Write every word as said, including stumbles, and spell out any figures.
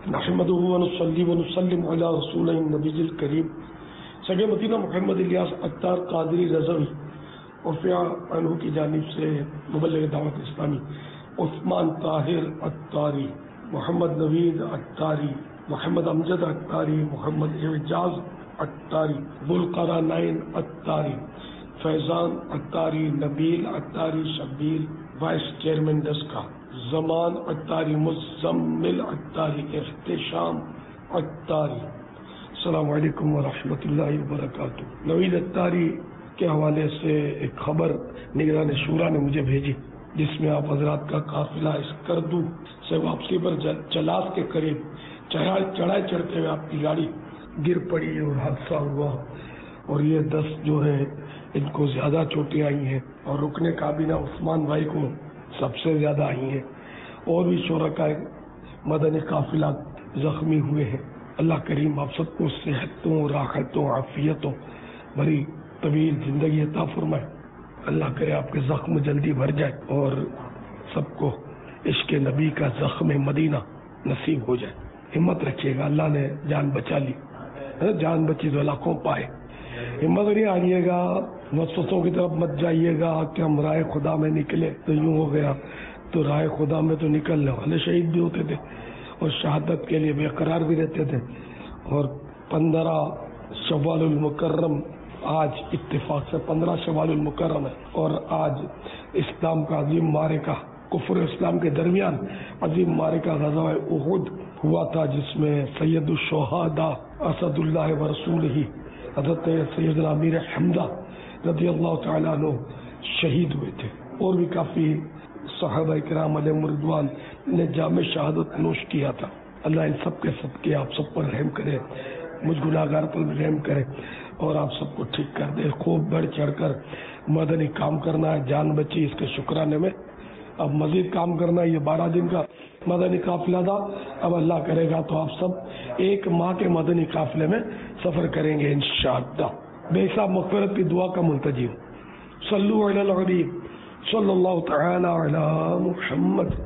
نحمده ونصلي ونسلم على رسول النبی الکریم سگے مدینہ محمد الیاس عطار قادری رضوی عرفیہ عنہ کی جانب سے مبلغ دعوت اسلامی عثمان طاہر عطاری، محمد نوید عطاری، محمد امجد عطاری، محمد اعجاز عطاری، ذوالقرنین عطاری، فیضان عطاری، نبیل عطاری، شبیر وائس چیئرمین ڈسکا، زمان عطاری، مزمل عطاری، احتشام عطاری۔ السلام علیکم ورحمۃ اللہ وبرکاتہ۔ نوید عطاری کے حوالے سے ایک خبر نگران شورا نے مجھے بھیجی، جس میں آپ حضرات کا قافلہ اسکردو سے واپسی پر چلاس کے قریب چڑھائی چڑھائی چڑھتے ہوئے آپ کی گاڑی گر پڑی اور حادثہ ہوا، اور یہ دس جو ہیں ان کو زیادہ چوٹیں آئی ہیں، اور رکن کابینہ عثمان بھائی کو سب سے زیادہ آئی ہیں، اور بھی شرکاء مدنی قافلہ زخمی ہوئے ہیں۔ اللہ کریم آپ سب کو صحتوں، راحتوں، عافیتوں بھری طویل زندگی عطا فرمائے۔ اللہ کرے آپ کے زخم جلدی بھر جائے اور سب کو عشق نبی کا زخم مدینہ نصیب ہو جائے۔ ہمت رکھیے گا، اللہ نے جان بچا لی، جان بچی تو لاکھوں پائے۔ ہمت نہیں ہاریے گا، وسوسوں کی طرف مت جائیے گا کہ ہم رائے خدا میں نکلے تو یوں ہو گیا، تو رائے خدا میں تو نکلنے والے شہید بھی ہوتے تھے اور شہادت کے لیے بے قرار بھی رہتے تھے۔ اور پندرہ شوال المکرم، آج اتفاق سے پندرہ شوال المکرم ہے، اور آج اسلام کا عظیم معرکہ، کفر اسلام کے درمیان عظیم معرکہ غزوہ احد ہوا تھا، جس میں سید الشہداء اسد اللہ و رسولہ حضرت سیدنا امیر حمزہ رضی اللہ تعالیٰ عنہ شہید ہوئے تھے، اور بھی کافی صحابہ کرام علیہم رضوان نے جام شہادت نوش کیا تھا۔ اللہ ان سب کے سب کے آپ سب پر رحم کرے، مجھ گناہ گار پر بھی رحم کرے، اور آپ سب کو ٹھیک کر دے۔ خوب بڑھ چڑھ کر مدنی کام کرنا ہے، جان بچی اس کے شکرانے میں، اب مزید کام کرنا ہے۔ یہ بارہ دن کا مدنی قافلہ تھا، اب اللہ کرے گا تو آپ سب ایک ماہ کے مدنی قافلے میں سفر کریں گے انشاءاللہ۔ بے حساب مغفرت کی دعا کا منتظر۔ صلو علی الحبیب صلی اللہ تعالی علی محمد۔